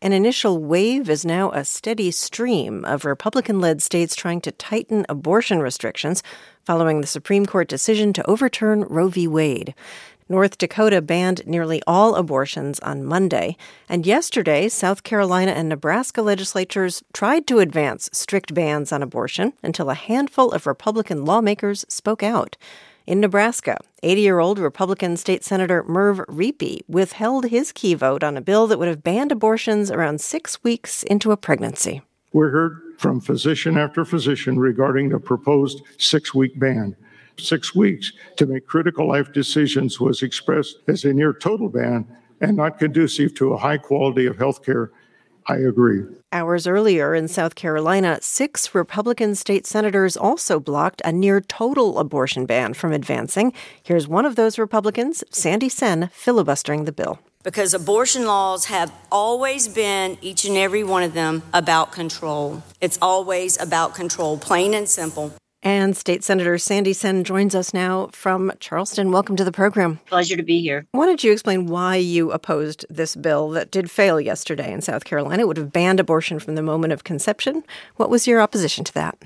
An initial wave is now a steady stream of Republican-led states trying to tighten abortion restrictions following the Supreme Court decision to overturn Roe v. Wade. North Dakota banned nearly all abortions on Monday, and yesterday, South Carolina and Nebraska legislatures tried to advance strict bans on abortion until a handful of Republican lawmakers spoke out. In Nebraska, 80-year-old Republican State Senator Merv Riepe withheld his key vote on a bill that would have banned abortions around 6 weeks into a pregnancy. We heard from physician after physician regarding the proposed 6-week ban. 6 weeks to make critical life decisions was expressed as a near total ban and not conducive to a high quality of health care. I agree. Hours earlier in South Carolina, 6 Republican state senators also blocked a near total abortion ban from advancing. Here's one of those Republicans, Sandy Senn, filibustering the bill. Because abortion laws have always been, each and every one of them, about control. It's always about control, plain and simple. And State Senator Sandy Senn joins us now from Charleston. Welcome to the program. Pleasure to be here. Why don't you explain why you opposed this bill that did fail yesterday in South Carolina? It would have banned abortion from the moment of conception. What was your opposition to that?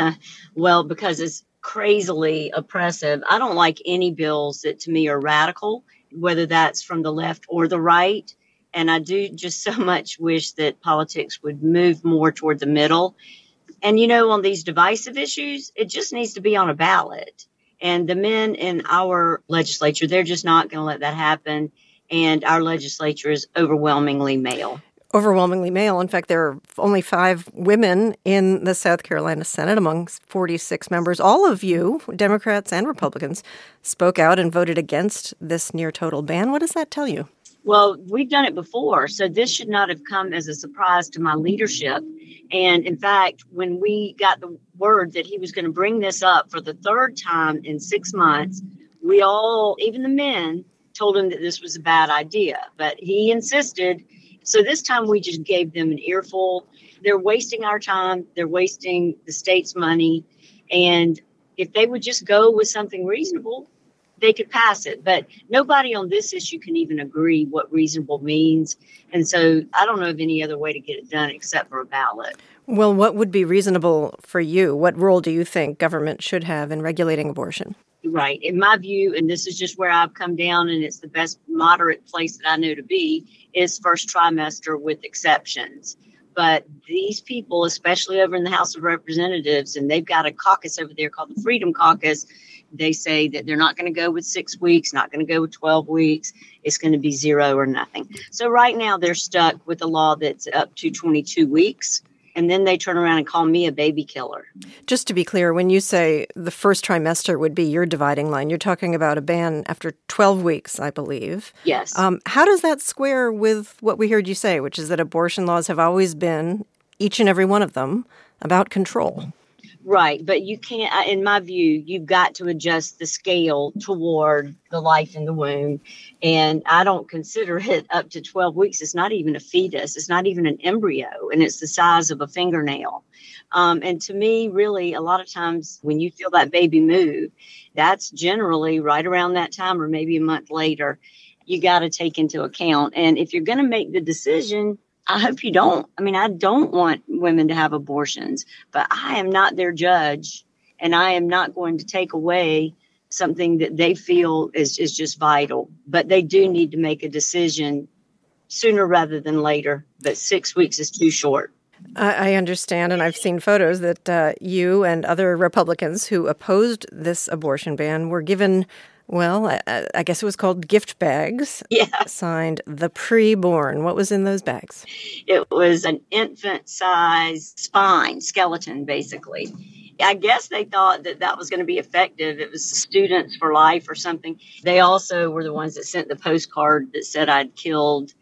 Well, because it's crazily oppressive. I don't like any bills that to me are radical, whether that's from the left or the right. And I do just so much wish that politics would move more toward the middle. And, on these divisive issues, it just needs to be on a ballot. And the men in our legislature, they're just not going to let that happen. And our legislature is overwhelmingly male. Overwhelmingly male. In fact, there are only 5 women in the South Carolina Senate among 46 members. All of you, Democrats and Republicans, spoke out and voted against this near total ban. What does that tell you? Well, we've done it before, so this should not have come as a surprise to my leadership. And in fact, when we got the word that he was going to bring this up for the 3rd time in 6 months, we all, even the men, told him that this was a bad idea. But he insisted. So this time we just gave them an earful. They're wasting our time. They're wasting the state's money. And if they would just go with something reasonable, they could pass it. But nobody on this issue can even agree what reasonable means. And so I don't know of any other way to get it done except for a ballot. Well, what would be reasonable for you? What role do you think government should have in regulating abortion? Right. In my view, and this is just where I've come down, and it's the best moderate place that I know to be, is first trimester with exceptions. But these people, especially over in the House of Representatives, and they've got a caucus over there called the Freedom Caucus, they say that they're not going to go with 6 weeks, not going to go with 12 weeks. It's going to be 0 or nothing. So right now they're stuck with a law that's up to 22 weeks. And then they turn around and call me a baby killer. Just to be clear, when you say the first trimester would be your dividing line, you're talking about a ban after 12 weeks, I believe. Yes. How does that square with what we heard you say, which is that abortion laws have always been, each and every one of them, about control? Right. But you can't, in my view, you've got to adjust the scale toward the life in the womb. And I don't consider it up to 12 weeks. It's not even a fetus. It's not even an embryo. And it's the size of a fingernail. And to me, really, a lot of times when you feel that baby move, that's generally right around that time or maybe a month later, you got to take into account. And if you're going to make the decision, I hope you don't. I mean, I don't want women to have abortions, but I am not their judge, and I am not going to take away something that they feel is just vital. But they do need to make a decision sooner rather than later. But 6 weeks is too short. I understand, and I've seen photos that you and other Republicans who opposed this abortion ban were given, well, I guess it was called gift bags, signed the preborn. What was in those bags? It was an infant-sized skeleton, basically. I guess they thought that was going to be effective. It was Students for Life or something. They also were the ones that sent the postcard that said I'd killed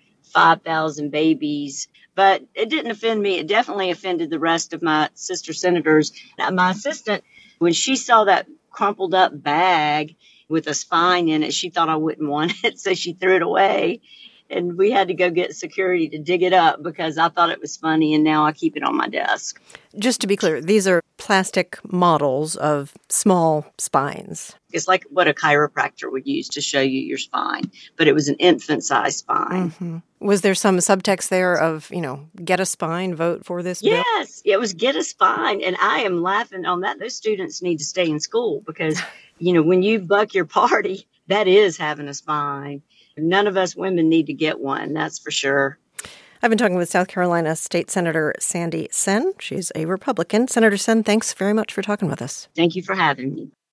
5,000 babies. But it didn't offend me. It definitely offended the rest of my sister senators. My assistant, when she saw that crumpled up bag with a spine in it, she thought I wouldn't want it, so she threw it away. And we had to go get security to dig it up because I thought it was funny, and now I keep it on my desk. Just to be clear, these are plastic models of small spines. It's like what a chiropractor would use to show you your spine, but it was an infant-sized spine. Mm-hmm. Was there some subtext there of, get a spine, vote for this bill? Yes, it was get a spine, and I am laughing on that. Those students need to stay in school because, when you buck your party, that is having a spine. None of us women need to get one, that's for sure. I've been talking with South Carolina State Senator Sandy Senn. She's a Republican. Senator Senn, thanks very much for talking with us. Thank you for having me.